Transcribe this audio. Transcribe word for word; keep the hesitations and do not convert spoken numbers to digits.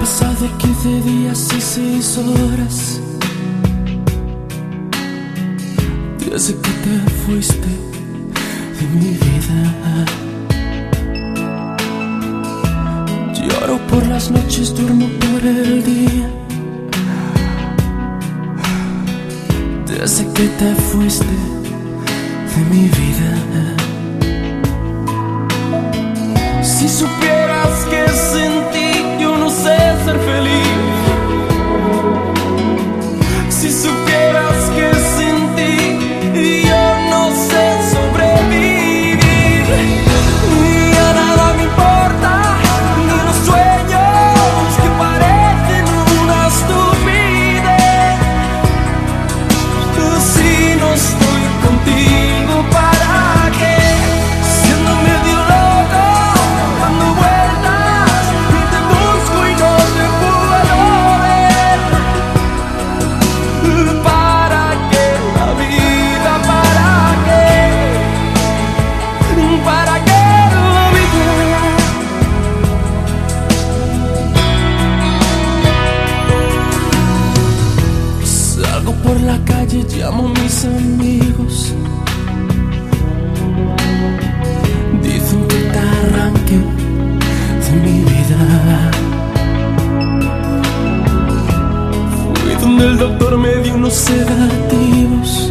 pasado quince días y seis horas desde que te fuiste de mi vida. Lloro por las noches, duermo por el día desde que te fuiste de mi vida. Si supieras que sin ti yo no sé ser feliz, si supieras que sin ti yo no sé sobrevivir, ni a nada me importa, ni los sueños que parecen una estupidez. Si no estoy contigo, ¿para qué? Siendo medio loco, dando vueltas, y te busco y no te puedo ver. ¿Para qué la vida? ¿Para qué? ¿Para qué la vida? Salgo por la calle, llamo a mis amigos, dicen que te arranque de mi vida. Fui donde el doctor me dio unos sedativos